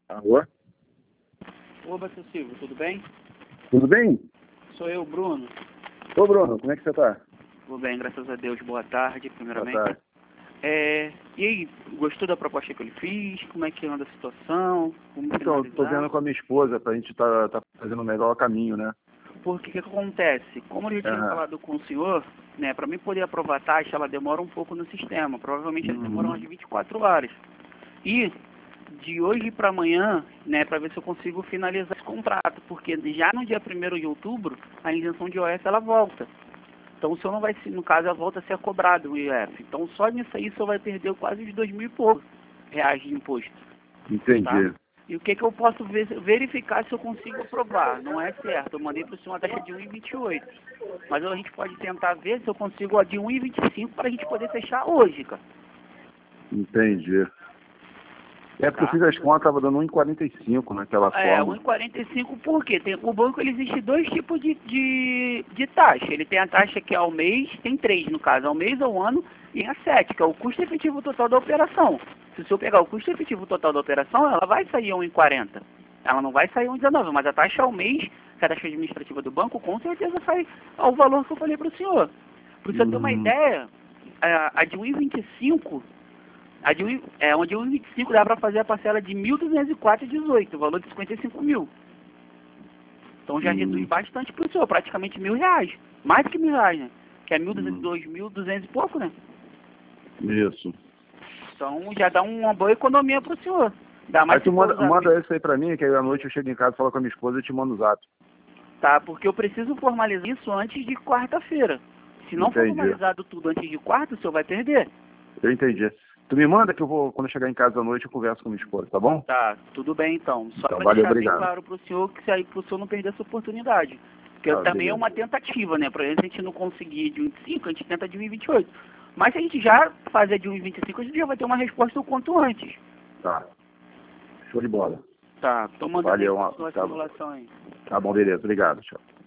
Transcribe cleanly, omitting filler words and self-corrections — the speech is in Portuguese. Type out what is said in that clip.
Alô? Oba, seu Silvio, tudo bem? Tudo bem? Sou eu, Bruno. Ô, Bruno, como é que você tá? Tudo bem, graças a Deus. Boa tarde, primeiramente. Boa tarde. E aí, gostou da proposta que ele fez? Como é que anda a situação? Como Então, eu tô finalizar? vendo com a minha esposa pra gente tá fazendo o melhor caminho, né? Porque o que acontece? Como eu já tinha Aham. falado com o senhor, né, para mim poder aprovar a taxa, ela demora um pouco no sistema. Provavelmente ela demora umas 24 horas. E de hoje para amanhã, né, para ver se eu consigo finalizar esse contrato, porque já no dia 1º de outubro, a isenção de IOF ela volta. Então o senhor não vai, no caso, ela volta a ser cobrado o IOF. Então só nisso aí o senhor vai perder quase os 2.000 e poucos reais de imposto. Entendi. Tá? E o que eu posso verificar se eu consigo aprovar? Não é certo. Eu mandei para o senhor uma taxa de 1,28. Mas a gente pode tentar ver se eu consigo a de 1,25 para a gente poder fechar hoje, cara. Entendi. É porque eu Tá? fiz as contas, tava dando 1,45 naquela forma. 1,45 por quê? O banco ele existe dois tipos de taxa. Ele tem a taxa que é ao mês, tem três no caso, ao mês, ao ano e a 7, que é o custo efetivo total da operação. Se o senhor pegar o custo efetivo total da operação, ela vai sair 1,40. Ela não vai sair 1,19, mas a taxa ao mês, que é a taxa administrativa do banco, com certeza sai ao valor que eu falei para o senhor. Para o senhor ter uma ideia, a de 1,25... onde 1,25 dá para fazer a parcela de 1.204,18, o valor de 55 mil. Então já reduz bastante para o senhor, praticamente R$ 1.000. Mais que R$ 1.000, né? Que é 2.200 e pouco, né? Isso. Então já dá uma boa economia para o senhor. Dá mais Aí tu se for manda esse aí pra mim, que aí à noite eu chego em casa, falo com a minha esposa e te mando o zap. Tá, porque eu preciso formalizar isso antes de quarta-feira. Se não for Entendi. formalizado tudo antes de quarta, o senhor vai perder. Eu entendi. Tu me manda que eu vou, quando eu chegar em casa à noite, eu converso com a minha esposa, tá bom? Tá, tudo bem então. Só Então, para valeu, deixar bem obrigado. claro para o senhor, que se aí para o senhor não perder essa oportunidade. Porque Tá, também é beleza. uma tentativa, né? Para a gente não conseguir de 1,25, a gente tenta de 1,28. Mas se a gente já fazer de 1,25, a gente já vai ter uma resposta o quanto antes. Tá. Show de bola. Tá, tô mandando aí Valeu, pra sua tá bom. simulação aí. Tá bom, beleza. Obrigado. Tchau.